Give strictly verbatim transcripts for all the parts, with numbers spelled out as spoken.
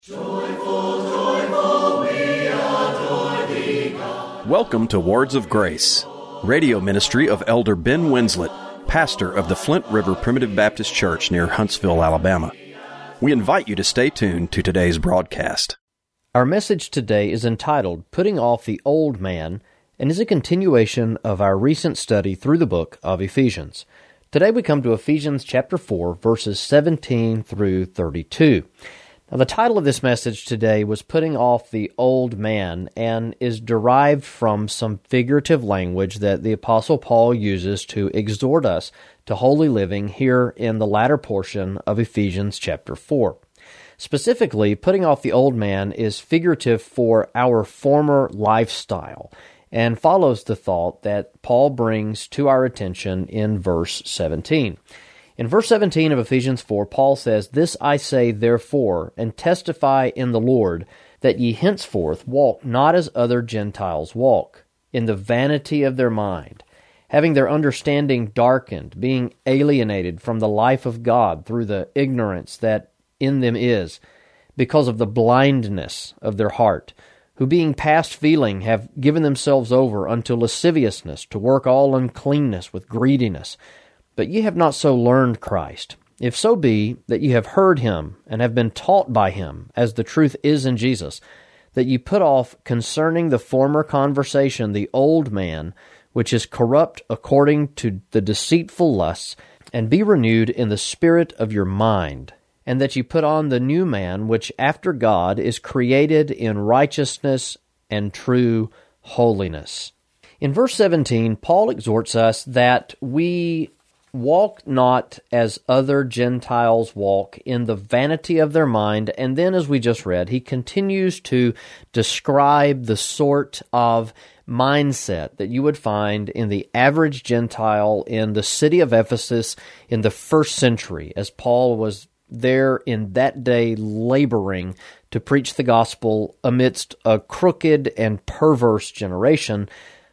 Joyful, joyful, we adore thee, God. Welcome to Words of Grace, radio ministry of Elder Ben Winslet, pastor of the Flint River Primitive Baptist Church near Huntsville, Alabama. We invite you to stay tuned to today's broadcast. Our message today is entitled, Putting Off the Old Man, and is a continuation of our recent study through the book of Ephesians. Today we come to Ephesians chapter four, verses seventeen through thirty-two. Now, the title of this message today was Putting Off the Old Man, and is derived from some figurative language that the Apostle Paul uses to exhort us to holy living here in the latter portion of Ephesians chapter four. Specifically, putting off the old man is figurative for our former lifestyle, and follows the thought that Paul brings to our attention in verse seventeen. In verse seventeen of Ephesians four, Paul says, "This I say therefore, and testify in the Lord, that ye henceforth walk not as other Gentiles walk, in the vanity of their mind, having their understanding darkened, being alienated from the life of God through the ignorance that in them is, because of the blindness of their heart, who being past feeling have given themselves over unto lasciviousness, to work all uncleanness with greediness. But ye have not so learned Christ, if so be that ye have heard him, and have been taught by him, as the truth is in Jesus, that ye put off concerning the former conversation the old man, which is corrupt according to the deceitful lusts, and be renewed in the spirit of your mind, and that ye put on the new man, which after God is created in righteousness and true holiness." In verse seventeen, Paul exhorts us that we walk not as other Gentiles walk, in the vanity of their mind. And then, as we just read, he continues to describe the sort of mindset that you would find in the average Gentile in the city of Ephesus in the first century, as Paul was there in that day laboring to preach the gospel amidst a crooked and perverse generation,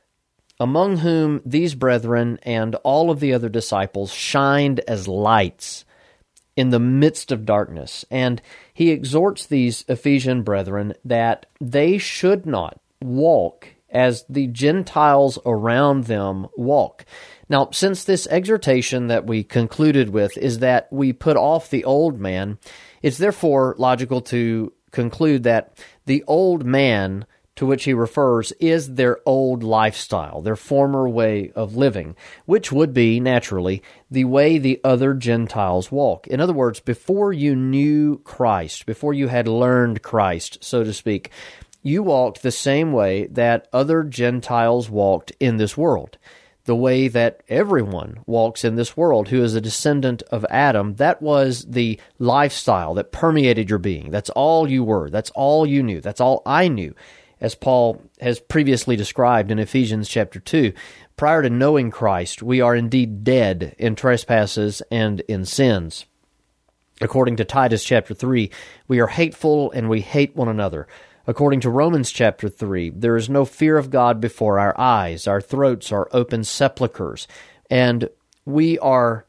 among whom these brethren and all of the other disciples shined as lights in the midst of darkness. And he exhorts these Ephesian brethren that they should not walk as the Gentiles around them walk. Now, since this exhortation that we concluded with is that we put off the old man, it's therefore logical to conclude that the old man to which he refers is their old lifestyle, their former way of living, which would be, naturally, the way the other Gentiles walk. In other words, before you knew Christ, before you had learned Christ, so to speak, you walked the same way that other Gentiles walked in this world. The way that everyone walks in this world who is a descendant of Adam, that was the lifestyle that permeated your being. That's all you were. That's all you knew. That's all I knew. As Paul has previously described in Ephesians chapter two, prior to knowing Christ, we are indeed dead in trespasses and in sins. According to Titus chapter three, we are hateful and we hate one another. According to Romans chapter three, there is no fear of God before our eyes. Our throats are open sepulchres, and we are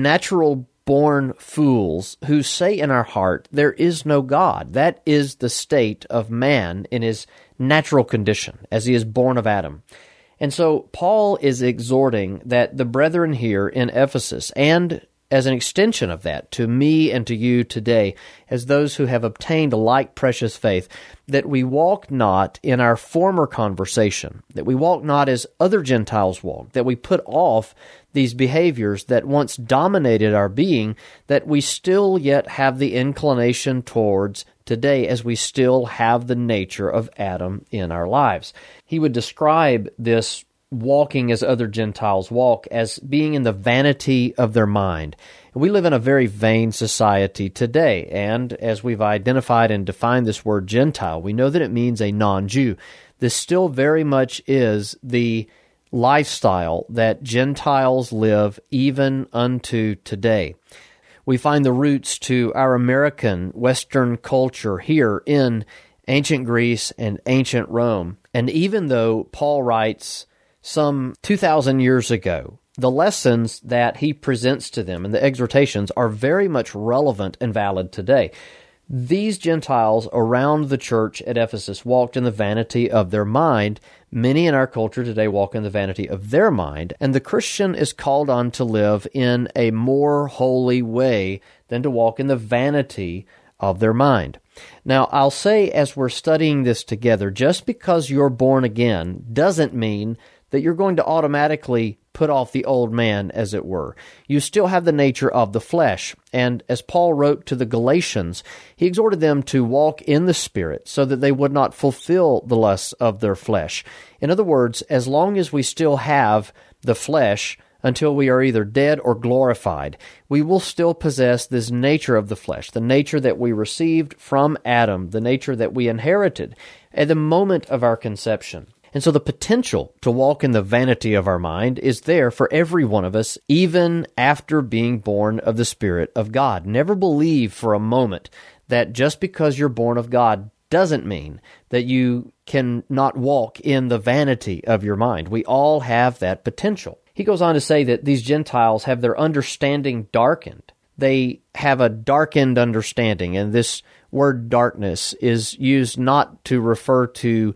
natural-born fools who say in our heart, there is no God. That is the state of man in his natural condition, as he is born of Adam. And so Paul is exhorting that the brethren here in Ephesus, and as an extension of that, to me and to you today, as those who have obtained a like precious faith, that we walk not in our former conversation, that we walk not as other Gentiles walk, that we put off these behaviors that once dominated our being, that we still yet have the inclination towards today, as we still have the nature of Adam in our lives. He would describe this walking as other Gentiles walk as being in the vanity of their mind. We live in a very vain society today, and as we've identified and defined this word Gentile, we know that it means a non-Jew. This still very much is the lifestyle that Gentiles live even unto today. We find the roots to our American Western culture here in ancient Greece and ancient Rome. And even though Paul writes some two thousand years ago, the lessons that he presents to them and the exhortations are very much relevant and valid today. These Gentiles around the church at Ephesus walked in the vanity of their mind. Many in our culture today walk in the vanity of their mind, and the Christian is called on to live in a more holy way than to walk in the vanity of their mind. Now, I'll say as we're studying this together, just because you're born again doesn't mean that you're going to automatically put off the old man, as it were. You still have the nature of the flesh. And as Paul wrote to the Galatians, he exhorted them to walk in the Spirit so that they would not fulfill the lusts of their flesh. In other words, as long as we still have the flesh, until we are either dead or glorified, we will still possess this nature of the flesh, the nature that we received from Adam, the nature that we inherited at the moment of our conception. And so the potential to walk in the vanity of our mind is there for every one of us, even after being born of the Spirit of God. Never believe for a moment that just because you're born of God doesn't mean that you can not walk in the vanity of your mind. We all have that potential. He goes on to say that these Gentiles have their understanding darkened. They have a darkened understanding, and this word darkness is used not to refer to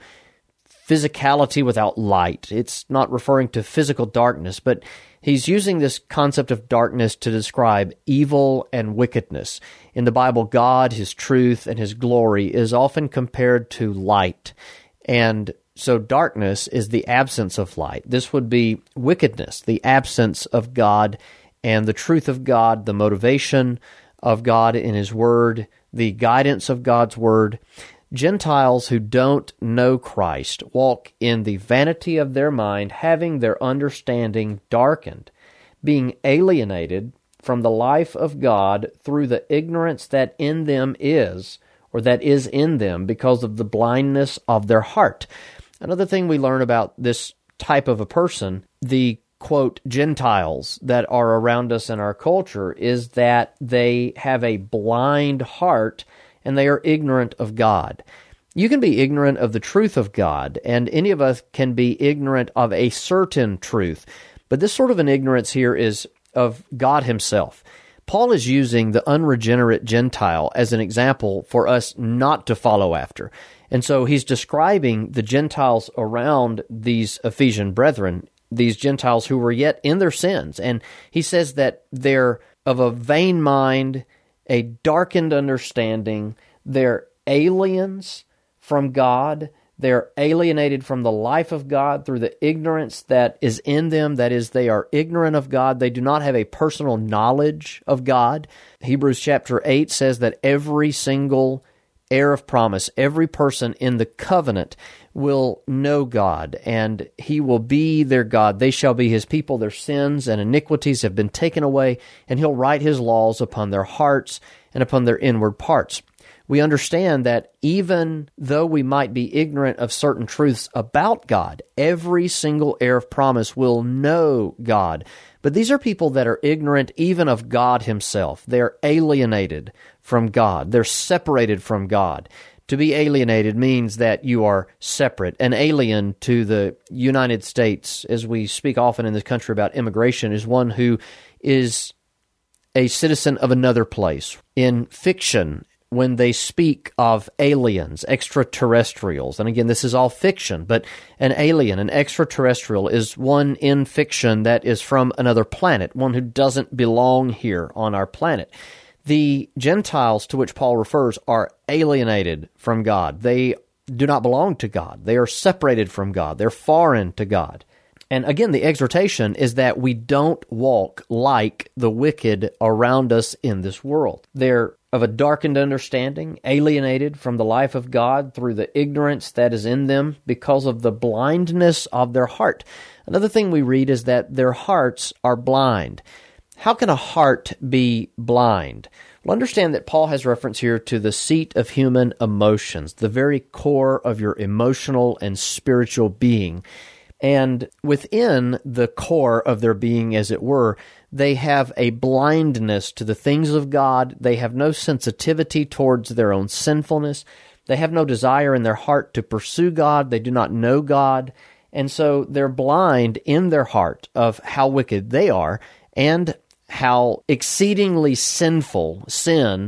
physicality without light. It's not referring to physical darkness, but he's using this concept of darkness to describe evil and wickedness. In the Bible, God, His truth, and His glory is often compared to light. And so darkness is the absence of light. This would be wickedness, the absence of God and the truth of God, the motivation of God in His Word, the guidance of God's Word. Gentiles who don't know Christ walk in the vanity of their mind, having their understanding darkened, being alienated from the life of God through the ignorance that in them is, or that is in them because of the blindness of their heart. Another thing we learn about this type of a person, the, quote, Gentiles that are around us in our culture, is that they have a blind heart and they are ignorant of God. You can be ignorant of the truth of God, and any of us can be ignorant of a certain truth. But this sort of an ignorance here is of God Himself. Paul is using the unregenerate Gentile as an example for us not to follow after. And so he's describing the Gentiles around these Ephesian brethren, these Gentiles who were yet in their sins. And he says that they're of a vain mind, a darkened understanding. They're aliens from God. They're alienated from the life of God through the ignorance that is in them. That is, they are ignorant of God. They do not have a personal knowledge of God. Hebrews chapter eight says that every single heir of promise, every person in the covenant will know God, and He will be their God. They shall be His people. Their sins and iniquities have been taken away, and He'll write His laws upon their hearts and upon their inward parts. We understand that even though we might be ignorant of certain truths about God, every single heir of promise will know God. But these are people that are ignorant even of God Himself. They're alienated from God. They're separated from God. To be alienated means that you are separate. An alien to the United States, as we speak often in this country about immigration, is one who is a citizen of another place. In fiction, when they speak of aliens, extraterrestrials, and again, this is all fiction, but an alien, an extraterrestrial, is one in fiction that is from another planet, one who doesn't belong here on our planet. The Gentiles to which Paul refers are alienated from God. They do not belong to God. They are separated from God. They're foreign to God. And again, the exhortation is that we don't walk like the wicked around us in this world. They're of a darkened understanding, alienated from the life of God through the ignorance that is in them because of the blindness of their heart. Another thing we read is that their hearts are blind. How can a heart be blind? Well, understand that Paul has reference here to the seat of human emotions, the very core of your emotional and spiritual being. And within the core of their being, as it were, they have a blindness to the things of God. They have no sensitivity towards their own sinfulness. They have no desire in their heart to pursue God. They do not know God. And so they're blind in their heart of how wicked they are and how exceedingly sinful sin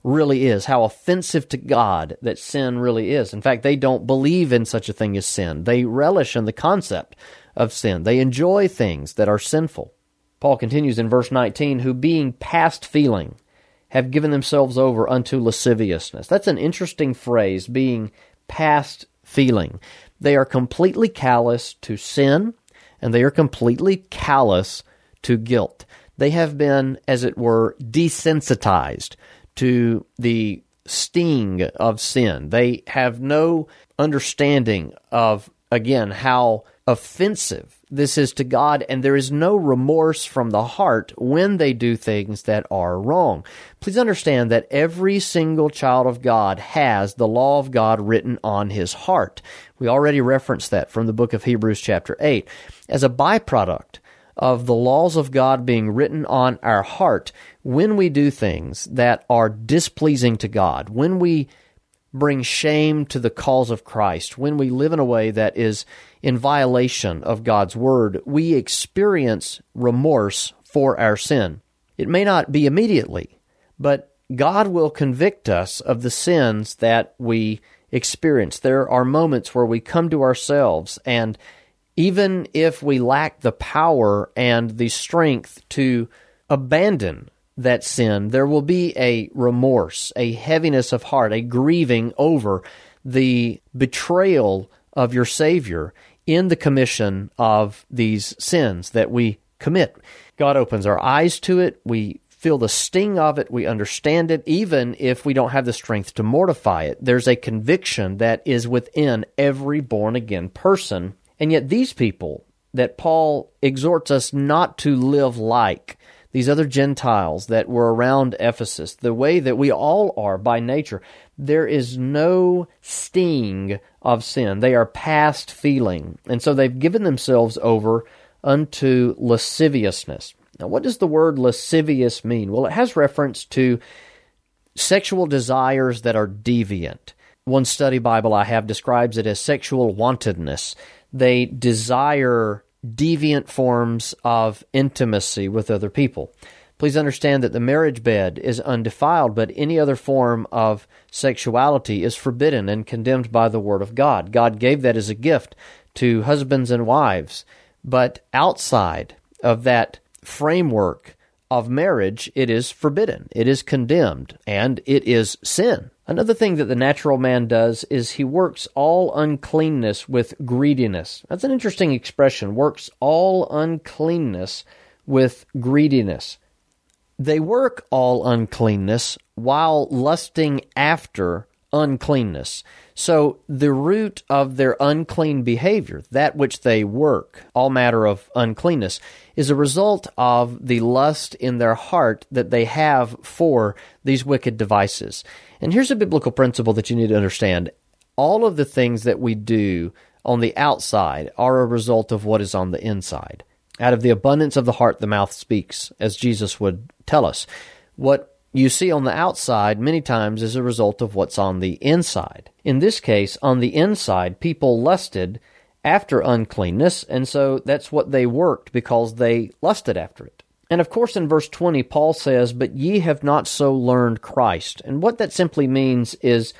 really is, how offensive to God that sin really is. In fact, they don't believe in such a thing as sin. They relish in the concept of sin. They enjoy things that are sinful. Paul continues in verse nineteen, who being past feeling have given themselves over unto lasciviousness. That's an interesting phrase, being past feeling. They are completely callous to sin, and they are completely callous to guilt. They have been, as it were, desensitized to the sting of sin. They have no understanding of, again, how offensive this is to God, and there is no remorse from the heart when they do things that are wrong. Please understand that every single child of God has the law of God written on his heart. We already referenced that from the book of Hebrews chapter eight. As a byproduct of the laws of God being written on our heart, when we do things that are displeasing to God, when we bring shame to the cause of Christ, when we live in a way that is in violation of God's word, we experience remorse for our sin. It may not be immediately, but God will convict us of the sins that we experience. There are moments where we come to ourselves, and even if we lack the power and the strength to abandon that sin, there will be a remorse, a heaviness of heart, a grieving over the betrayal of your Savior in the commission of these sins that we commit. God opens our eyes to it. We feel the sting of it. We understand it. Even if we don't have the strength to mortify it, there's a conviction that is within every born-again person. And yet these people that Paul exhorts us not to live like, these other Gentiles that were around Ephesus, the way that we all are by nature, there is no sting of sin. They are past feeling. And so they've given themselves over unto lasciviousness. Now, what does the word lascivious mean? Well, it has reference to sexual desires that are deviant. One study Bible I have describes it as sexual wantedness. They desire deviant forms of intimacy with other people. Please understand that the marriage bed is undefiled, but any other form of sexuality is forbidden and condemned by the Word of God. God gave that as a gift to husbands and wives, but outside of that framework of marriage, it is forbidden, it is condemned, and it is sin. Another thing that the natural man does is he works all uncleanness with greediness. That's an interesting expression, works all uncleanness with greediness. They work all uncleanness while lusting after uncleanness. So the root of their unclean behavior, that which they work, all matter of uncleanness, is a result of the lust in their heart that they have for these wicked devices. And here's a biblical principle that you need to understand. All of the things that we do on the outside are a result of what is on the inside. Out of the abundance of the heart, the mouth speaks, as Jesus would tell us. What you see on the outside many times is a result of what's on the inside. In this case, on the inside, people lusted after uncleanness, and so that's what they worked because they lusted after it. And of course, in verse twenty, Paul says, "But ye have not so learned Christ." And what that simply means is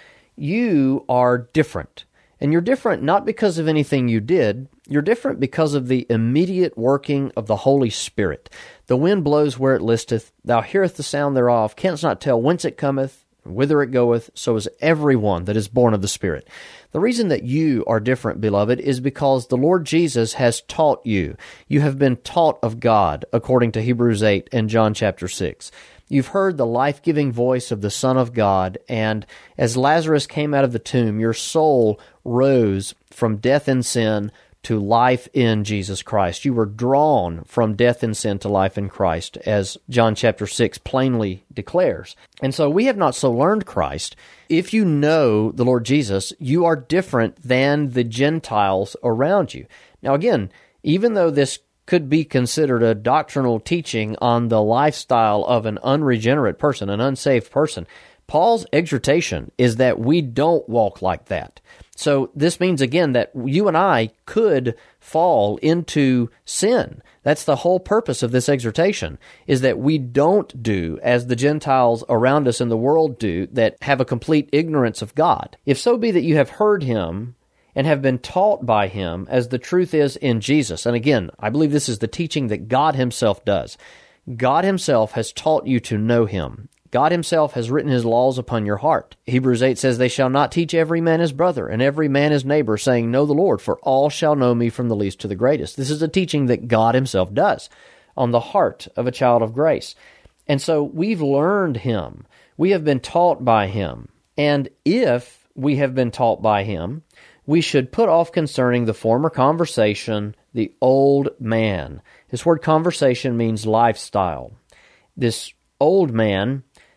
you are different. And you're different not because of anything you did. You're different because of the immediate working of the Holy Spirit. The wind blows where it listeth. Thou hearest the sound thereof, canst not tell whence it cometh, whither it goeth. So is everyone that is born of the Spirit. The reason that you are different, beloved, is because the Lord Jesus has taught you. You have been taught of God, according to Hebrews eight and John chapter six. You've heard the life-giving voice of the Son of God, and as Lazarus came out of the tomb, your soul rose from death and sin to life in Jesus Christ. You were drawn from death and sin to life in Christ, as John chapter six plainly declares. And so we have not so learned Christ. If you know the Lord Jesus, you are different than the Gentiles around you. Now again, even though this could be considered a doctrinal teaching on the lifestyle of an unregenerate person, an unsaved person, Paul's exhortation is that we don't walk like that. So this means, again, that you and I could fall into sin. That's the whole purpose of this exhortation, is that we don't do as the Gentiles around us in the world do, that have a complete ignorance of God. If so be that you have heard Him and have been taught by Him as the truth is in Jesus. And again, I believe this is the teaching that God Himself does. God Himself has taught you to know Him. God Himself has written His laws upon your heart. Hebrews eight says, "They shall not teach every man his brother, and every man his neighbor, saying, Know the Lord, for all shall know me from the least to the greatest." This is a teaching that God Himself does on the heart of a child of grace. And so we've learned Him. We have been taught by Him. And if we have been taught by Him, we should put off concerning the former conversation the old man. This word conversation means lifestyle. This old man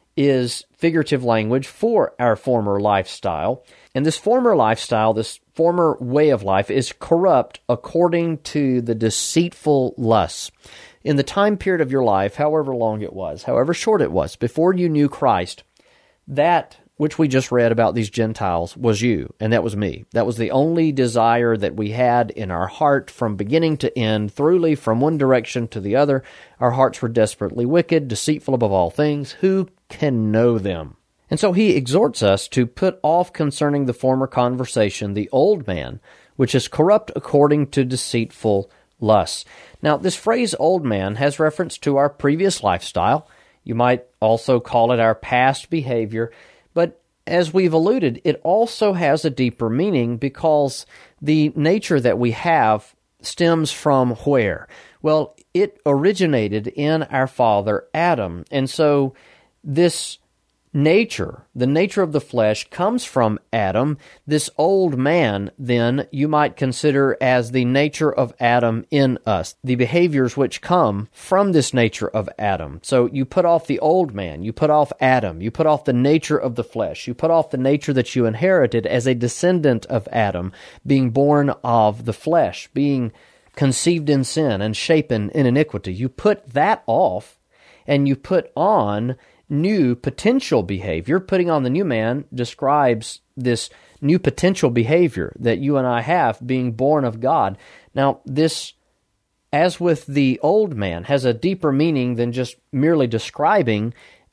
is figurative language for our former lifestyle. And this former lifestyle, this former way of life, is corrupt according to the deceitful lusts. In the time period of your life, however long it was, however short it was, before you knew Christ, that which we just read about these Gentiles was you, and that was me. That was the only desire that we had in our heart from beginning to end, throughly from one direction to the other. Our hearts were desperately wicked, deceitful above all things. Who can know them? And so he exhorts us to put off concerning the former conversation the old man, which is corrupt according to deceitful lusts. Now, this phrase old man has reference to our previous lifestyle. You might also call it our past behavior. But as we've alluded, it also has a deeper meaning because the nature that we have stems from where? Well, it originated in our father Adam. And so this nature, the nature of the flesh, comes from Adam. This old man, then, you might consider as the nature of Adam in us, the behaviors which come from this nature of Adam. So you put off the old man, you put off Adam, you put off the nature of the flesh, you put off the nature that you inherited as a descendant of Adam, being born of the flesh, being conceived in sin and shapen in iniquity. You put that off, and you put on new potential behavior. Putting on the new man describes this new potential behavior that you and I have, being born of God. Now, this, as with the old man, has a deeper meaning than just merely describing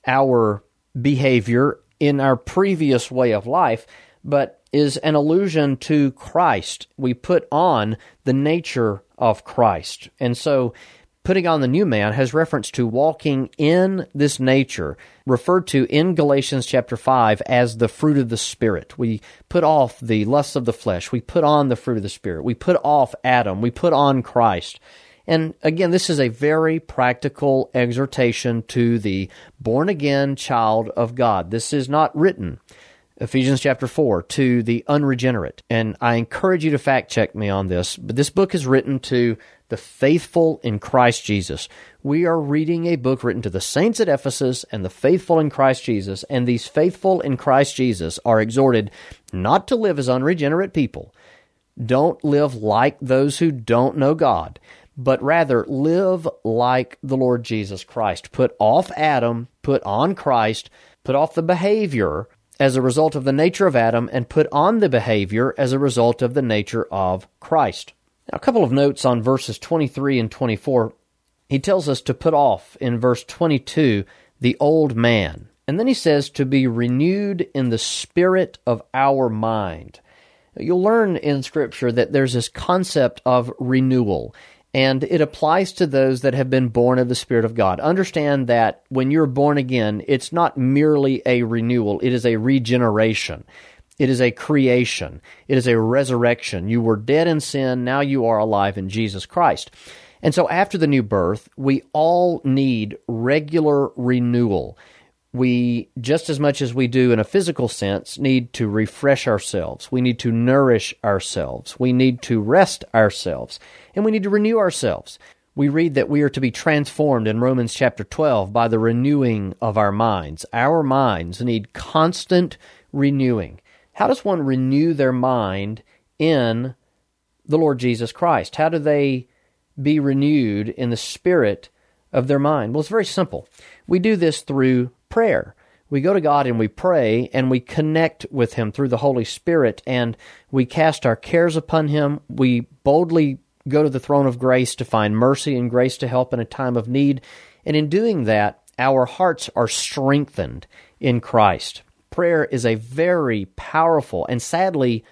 our behavior in our previous way of life, but is an allusion to Christ. We put on the nature of Christ. And so putting on the new man has reference to walking in this nature, referred to in Galatians chapter five as the fruit of the Spirit. We put off the lusts of the flesh. We put on the fruit of the Spirit. We put off Adam. We put on Christ. And again, this is a very practical exhortation to the born-again child of God. This is not written, Ephesians chapter four, to the unregenerate. And I encourage you to fact-check me on this, but this book is written to the faithful in Christ Jesus. We are reading a book written to the saints at Ephesus and the faithful in Christ Jesus, and these faithful in Christ Jesus are exhorted not to live as unregenerate people. Don't live like those who don't know God, but rather live like the Lord Jesus Christ. Put off Adam, put on Christ, put off the behavior as a result of the nature of Adam, and put on the behavior as a result of the nature of Christ. Now, a couple of notes on verses twenty-three and twenty-four. He tells us to put off, in verse twenty-two, the old man. And then he says to be renewed in the spirit of our mind. You'll learn in Scripture that there's this concept of renewal, and it applies to those that have been born of the Spirit of God. Understand that when you're born again, it's not merely a renewal, it is a regeneration. It is a creation. It is a resurrection. You were dead in sin, now you are alive in Jesus Christ. And so after the new birth, we all need regular renewal. We, just as much as we do in a physical sense, need to refresh ourselves. We need to nourish ourselves. We need to rest ourselves. And we need to renew ourselves. We read that we are to be transformed in Romans chapter twelve by the renewing of our minds. Our minds need constant renewing. How does one renew their mind in the Lord Jesus Christ? How do they be renewed in the spirit of their mind? Well, it's very simple. We do this through prayer. we go to God and we pray, and we connect with Him through the Holy Spirit, and we cast our cares upon Him. We boldly go to the throne of grace to find mercy and grace to help in a time of need. And in doing that, our hearts are strengthened in Christ. Prayer is a very powerful and sadly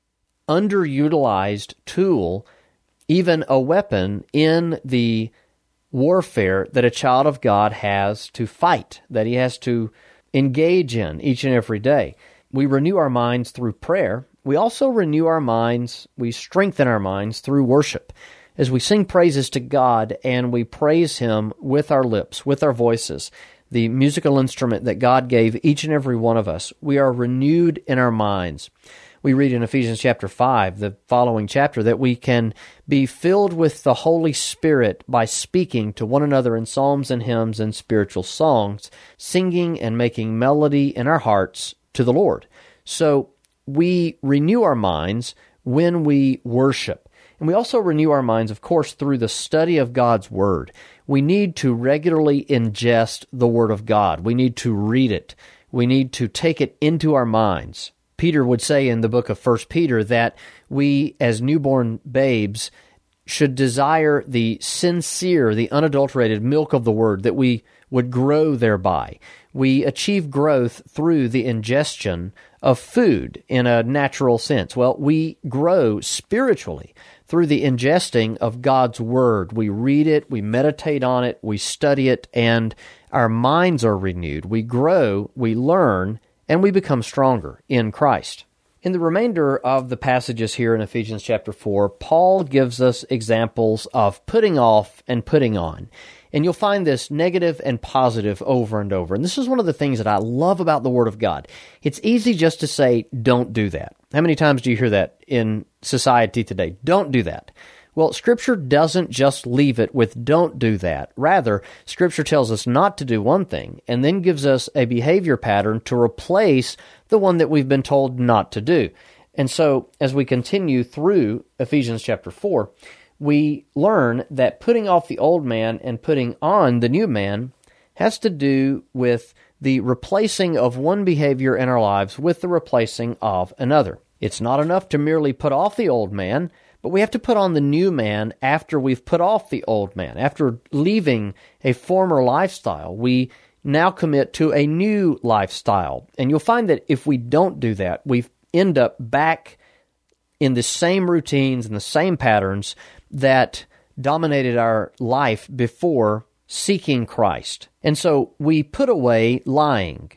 underutilized tool, even a weapon in the warfare that a child of God has to fight, that he has to engage in each and every day. We renew our minds through prayer. We also renew our minds, we strengthen our minds through worship. As we sing praises to God and we praise Him with our lips, with our voices, the musical instrument that God gave each and every one of us, we are renewed in our minds. We read in Ephesians chapter five, the following chapter, that we can be filled with the Holy Spirit by speaking to one another in psalms and hymns and spiritual songs, singing and making melody in our hearts to the Lord. So we renew our minds when we worship. And we also renew our minds, of course, through the study of God's Word. We need to regularly ingest the Word of God. We need to read it. We need to take it into our minds. Peter would say in the book of First Peter that we, as newborn babes, should desire the sincere, the unadulterated milk of the Word, that we would grow thereby. We achieve growth through the ingestion of food in a natural sense. Well, we grow spiritually through the ingesting of God's Word. We read it, we meditate on it, we study it, and our minds are renewed. We grow, we learn, and we become stronger in Christ. In the remainder of the passages here in Ephesians chapter four, Paul gives us examples of putting off and putting on. And you'll find this negative and positive over and over. And this is one of the things that I love about the Word of God. It's easy just to say, don't do that. How many times do you hear that in society today? Don't do that. Well, Scripture doesn't just leave it with don't do that. Rather, Scripture tells us not to do one thing and then gives us a behavior pattern to replace the one that we've been told not to do. And so, as we continue through Ephesians chapter four, we learn that putting off the old man and putting on the new man has to do with the replacing of one behavior in our lives with the replacing of another. It's not enough to merely put off the old man, but we have to put on the new man after we've put off the old man. After leaving a former lifestyle, we now commit to a new lifestyle. And you'll find that if we don't do that, we end up back in the same routines and the same patterns that dominated our life before seeking Christ. And so we put away lying.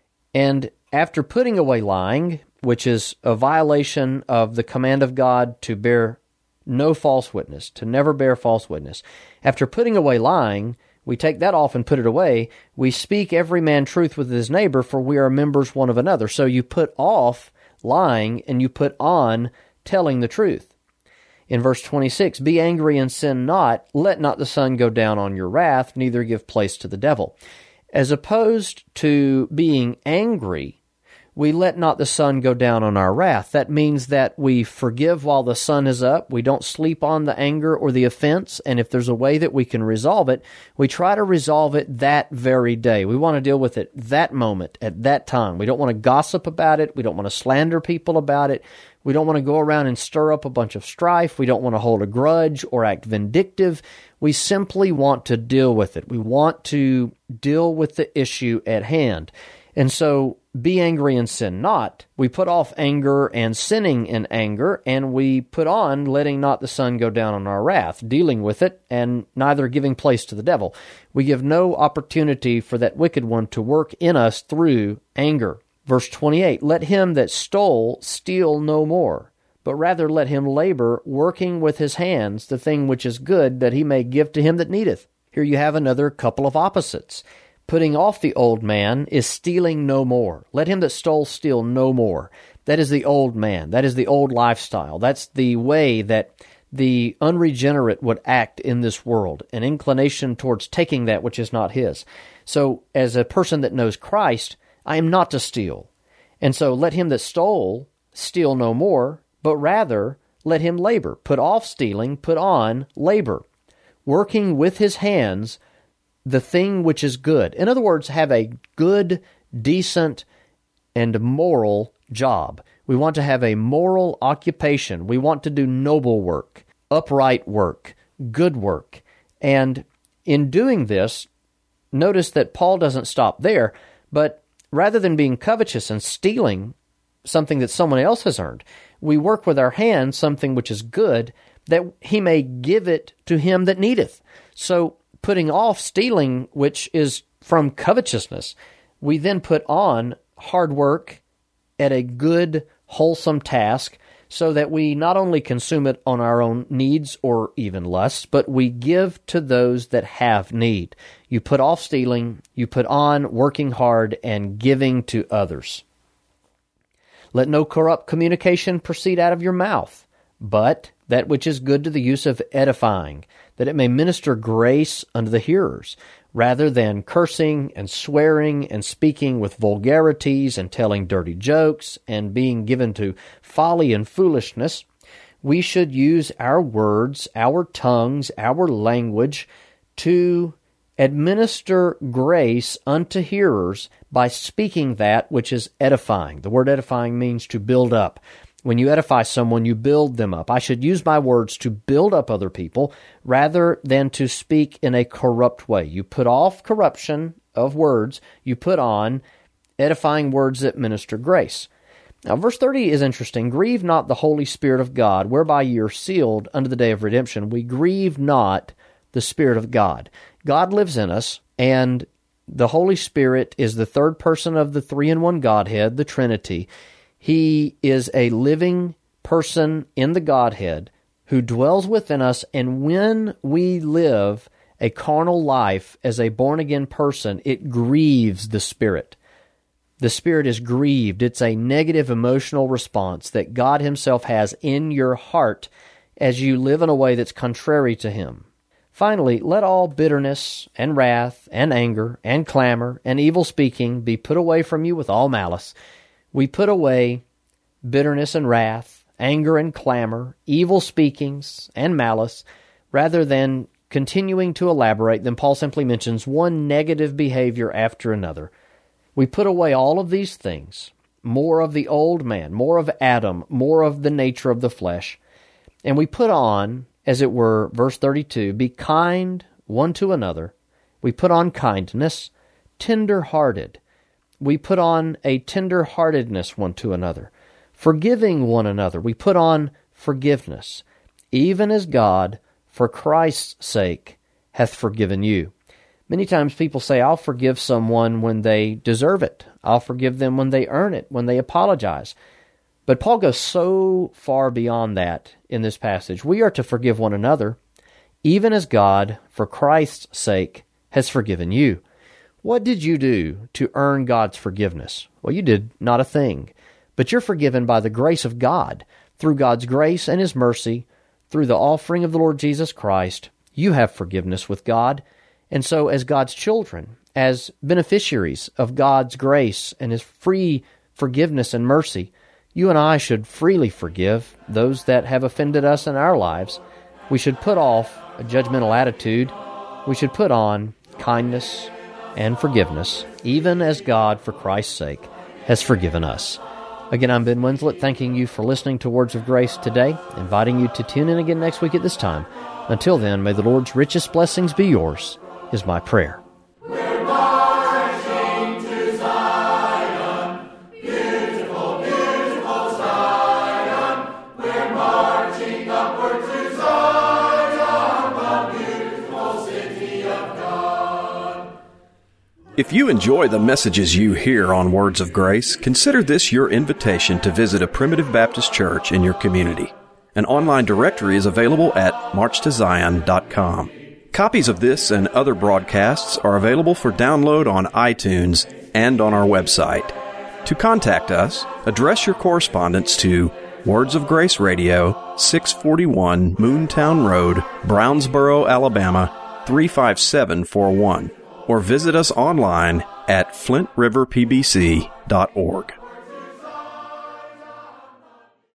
And after putting away lying, which is a violation of the command of God to bear no false witness, to never bear false witness. After putting away lying, we take that off and put it away. We speak every man truth with his neighbor, for we are members one of another. So you put off lying and you put on telling the truth. In verse twenty-six, be angry and sin not, let not the sun go down on your wrath, neither give place to the devil. As opposed to being angry, we let not the sun go down on our wrath. That means that we forgive while the sun is up. We don't sleep on the anger or the offense, and if there's a way that we can resolve it, we try to resolve it that very day. We want to deal with it that moment, at that time. We don't want to gossip about it. We don't want to slander people about it. We don't want to go around and stir up a bunch of strife. We don't want to hold a grudge or act vindictive. We simply want to deal with it. We want to deal with the issue at hand. And so, be angry and sin not. We put off anger and sinning in anger, and we put on letting not the sun go down on our wrath, dealing with it, and neither giving place to the devil. We give no opportunity for that wicked one to work in us through anger. Verse twenty-eight, let him that stole steal no more, but rather let him labor, working with his hands the thing which is good, that he may give to him that needeth. Here you have another couple of opposites. Putting off the old man is stealing no more. Let him that stole steal no more. That is the old man. That is the old lifestyle. That's the way that the unregenerate would act in this world, an inclination towards taking that which is not his. So, as a person that knows Christ, I am not to steal. And so let him that stole steal no more, but rather let him labor. Put off stealing, put on labor. Working with his hands the thing which is good. In other words, have a good decent and moral job. We want to have a moral occupation. We want to do noble work, upright work, good work. And in doing this, notice that Paul doesn't stop there, but rather than being covetous and stealing something that someone else has earned, we work with our hands something which is good, that he may give it to him that needeth. So putting off stealing, which is from covetousness, we then put on hard work at a good, wholesome task, so that we not only consume it on our own needs or even lusts, but we give to those that have need. You put off stealing, you put on working hard and giving to others. Let no corrupt communication proceed out of your mouth, but that which is good to the use of edifying, that it may minister grace unto the hearers, rather than cursing and swearing and speaking with vulgarities and telling dirty jokes and being given to folly and foolishness. We should use our words, our tongues, our language to administer grace unto hearers by speaking that which is edifying. The word edifying means to build up. When you edify someone, you build them up. I should use my words to build up other people rather than to speak in a corrupt way. You put off corruption of words. You put on edifying words that minister grace. Now, verse thirty is interesting. Grieve not the Holy Spirit of God, whereby ye are sealed unto the day of redemption. We grieve not the Spirit of God. God lives in us, and the Holy Spirit is the third person of the three-in-one Godhead, the Trinity. He is a living person in the Godhead who dwells within us, and when we live a carnal life as a born-again person, it grieves the Spirit. The Spirit is grieved. It's a negative emotional response that God Himself has in your heart as you live in a way that's contrary to Him. Finally, let all bitterness and wrath and anger and clamor and evil speaking be put away from you with all malice. We put away bitterness and wrath, anger and clamor, evil speakings and malice, rather than continuing to elaborate. Then Paul simply mentions one negative behavior after another. We put away all of these things, more of the old man, more of Adam, more of the nature of the flesh, and we put on, as it were, verse thirty-two, be kind one to another. We put on kindness, tender-hearted. We put on a tender-heartedness one to another, forgiving one another. We put on forgiveness, even as God, for Christ's sake, hath forgiven you. Many times people say, I'll forgive someone when they deserve it. I'll forgive them when they earn it, when they apologize. But Paul goes so far beyond that in this passage. We are to forgive one another, even as God, for Christ's sake, has forgiven you. What did you do to earn God's forgiveness? Well, you did not a thing. But you're forgiven by the grace of God. Through God's grace and His mercy, through the offering of the Lord Jesus Christ, you have forgiveness with God. And so as God's children, as beneficiaries of God's grace and His free forgiveness and mercy, you and I should freely forgive those that have offended us in our lives. We should put off a judgmental attitude. We should put on kindness and forgiveness, even as God, for Christ's sake, has forgiven us. Again, I'm Ben Winslett, thanking you for listening to Words of Grace today, inviting you to tune in again next week at this time. Until then, may the Lord's richest blessings be yours, is my prayer. We're marching to Zion, beautiful, beautiful Zion. We're marching upward to Zion, the beautiful city of God. If you enjoy the messages you hear on Words of Grace, consider this your invitation to visit a Primitive Baptist church in your community. An online directory is available at march to zion dot com. Copies of this and other broadcasts are available for download on iTunes and on our website. To contact us, address your correspondence to Words of Grace Radio, six forty-one Moontown Road, Brownsboro, Alabama, three five seven four one, or visit us online at flint river p b c dot org.